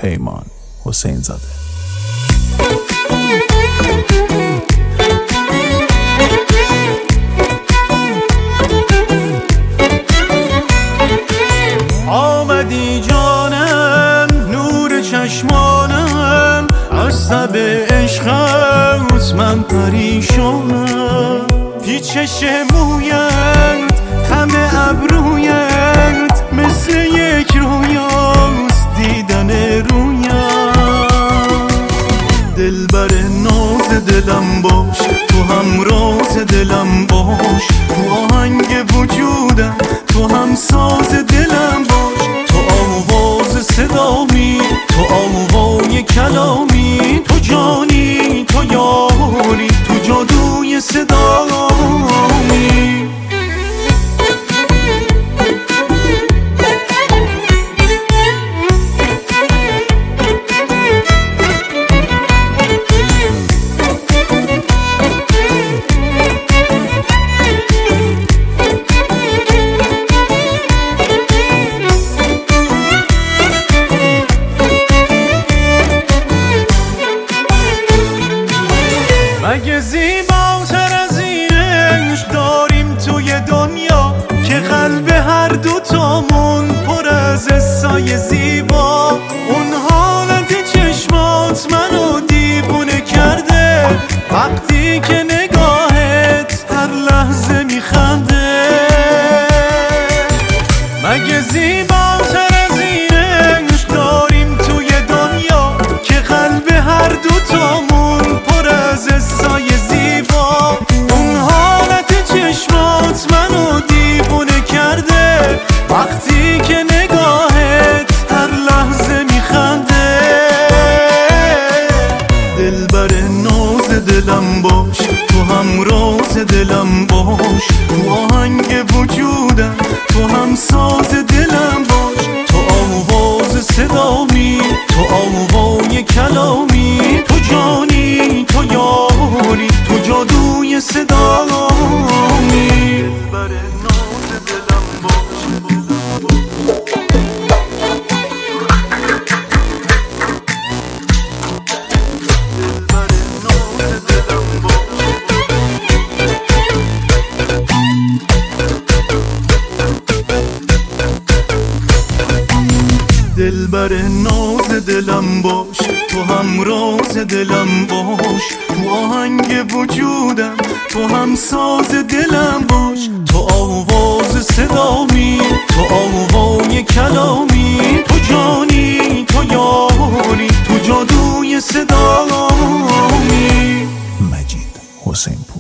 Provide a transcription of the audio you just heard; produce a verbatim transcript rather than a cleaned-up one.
پیمان حسین زاده. آمدی جانم نور چشمانم، از تب عشقت من پریشانم. پیچش مویت خم ابرویت مثل یک رویاست دیدن رویت. دلبر ناز دلم باش، تو هم راز دلم باش، تو آهنگ وجودم، تو هم ساز دلم باش. تو آواز صدامی، تو آوای کلامی، تو جانی، تو یاری، تو جادوی صدامی. مگه زیباتر از این عشق داریم توی دنیا، که قلب هر دو تامون پر از حسای زیبا. اون حالت چشمات منو دیوونه کرده، وقتی که نگاهت هر لحظه میخنده. مگه زیباتر از این عشق داریم توی دنیا، که قلب هر دو تامون پر از حسای زیبا. اون حالت چشمات منو دیوونه کرده، وقتی که نگاهت هر لحظه میخنده. دلبر ناز دلم باش، تو هم راز دلم باش، تو آهنگ وجودم، تو هم ساز دلم باش. تو آواز صدامی، تو آوای کلامی، تو جانی، تو یاری، تو جادوی صدامی. دلبر ناز دلم باش. دلبر ناز دلم باش، تو هم راز دلم باش، تو آهنگ وجودم، تو هم ساز دلم باش. تو آواز صدامی، تو آوای کلامی، تو جانی، تو یاری، تو جادوی صدامی. مجید حسین.